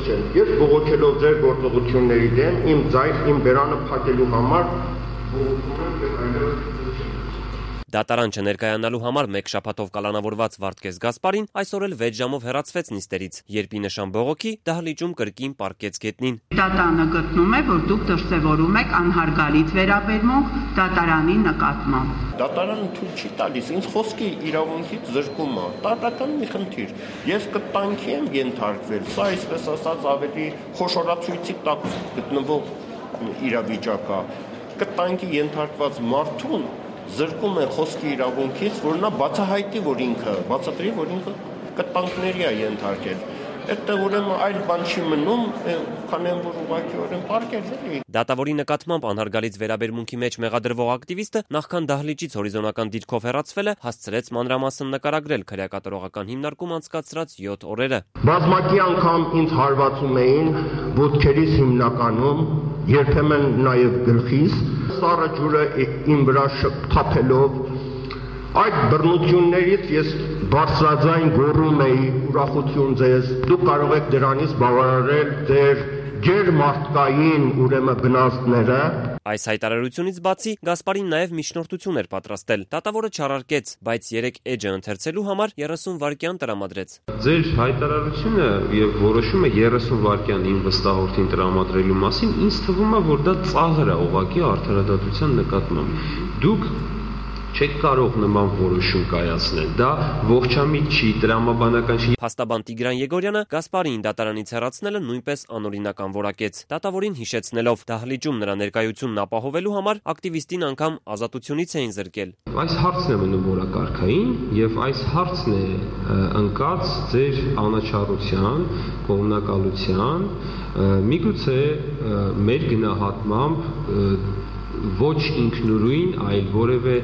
չեն։ Ես բողոքելով ձեր գործողությունների դեմ, իմ ձայնը, իմ բերանը փակելու համար բողոքում եմ եւ այլևս Դատարան չներկայանալու համար մեկ շաբաթով կալանավորված Վարդգես Գասպարին այսօր էլ 6 ժամով հեռացվեց նիստերից, երբ ի նշան բողոքի դահլիճում կրկին պառկեց գետնին։ Դատարանը գտնում է, որ դուք դրսևորում եք անհարգալից վերաբերմունք դատարանի նկատմամբ։ Դատարանը թույլ չի տալիս, ինձ խոսքի իրավունքից զրկում է, տարրական մի խնդիր։ Ես կտանքի եմ ենթարկվել, սա այսպես ասած ավելի խոշորացույցի տակ գտնվող իրավիճակ է։ Կտանքի ենթարկված մարդուն զրկում է խոսքի իրավունքից, որ նա բացահայտի, որ ինքը կտանքների է ենթարկել։ Այդտեղ ուրեմն այլ բան չի մնում, քան որ ուղղակիորեն պարկել էլի։ Դատավորի նկատմամբ անհարգալից վերաբերմունքի մեջ մեղադրվող ակտիվիստը նախքան դահլիճից հորիզոնական դիրքով հեռացվելը հասցրեց մանրամասն նկարագրել քրեակատարողական հիմնարկում անցկացրած 7 օրերը։ Բազմակի անգամ ինձ հարվածում էին ոտքերիս հիմնականում, երբեմն նաև գլխիս, սառը ջուրը իմ վրա թափելով, այդ բռնություններից ես բարձրաձայն գոռում էի ուրախություն ձեզ, դուք կարող եք դրանից բավարարել ձեր ջերմարտկային ուրեմն վնասները։ Այս հայտարարությունից բացի Գասպարին նաև միջնորդություն էր պատրաստել։ Դատավորը չարարկեց, բայց 3 էջը ընթերցելու համար 30 վայրկյան տրամադրեց։ Ձեր հայտարարությունը եւ որոշումը 30 վայրկյան իմ վստահորդին տրամադրելու մասին ինձ թվում է, որ դա ծաղր է ուղղակի արդարադատության նկատմամբ։ Դուք չեք կարող նման որոշում կայացնել, դա ողջամիտ չի, տրամաբանական չի։ Փաստաբան Տիգրան Եգորյանը Գասպարին դատարանից հեռացնելը նույնպես անօրինական որակեց։ Դատավորին հիշեցնելով դահլիճում նրա ներկայությունն ապահովելու համար ակտիվիստին անգամ ազատությունից էին զրկել։ Այս հարցն է մնում օրակարգային եւ այս հարցն է ընկած ձեր անաչառության, կողմնակալության, միգուցե մեր գնահատմամբ ոչ ինքնուրույն, այլ որևէ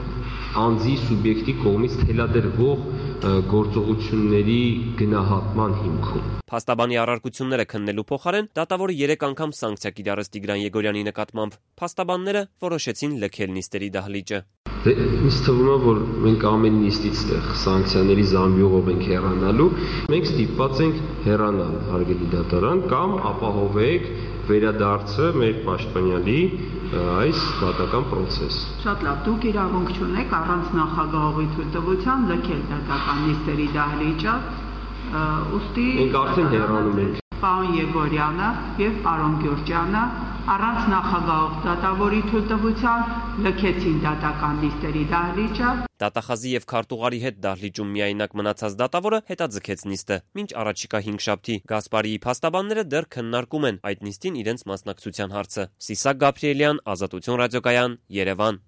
անձի սուբյեկտի կողմից թելադրվող գործողությունների գնահատման հիմքում։ Փաստաբանի առարկությունները քննելու փոխարեն դատավորը 3 անգամ սանկցիա կիրառեց Տիգրան Եգորյանի նկատմամբ։ Փաստաբանները որոշեցին լքել նիստերի դահլիճը։ Ինձ թվում է, որ մենք ամեն նիստից սանկցիաների զամբյուղով ենք հեռանալու։ Մենք ստիպված ենք հեռանալ, հարգելի դատարան, կամ ապահովեք վերադարձը մեր պաշտպանյալի այս դատական process։ Շատ լավ, դուք իրավունք չունեք առանց նախագահողի թույլտվության լքել դատական նիստերի դահլիճը, ուստի մենք արդեն հեռանում ենք։ Պարոն Եգորյանը եւ պարոն Գյուրջյանը առանց նախագահող դատավորի թույլտվության լքեցին դատական նիստերի դահլիճը։ Դատախազի եւ քարտուղարի հետ դահլիճում միայնակ մնացած դատավորը հետաձգեց նիստը։ Մինչ առաջիկա 5 շաբթի Գասպարիի փաստաբանները դեռ քննարկում են այդ նիստին իրենց մասնակցության հարցը։ Սիսակ Գաբրիելյան, Ազատություն ռադիոկայան, Երևան։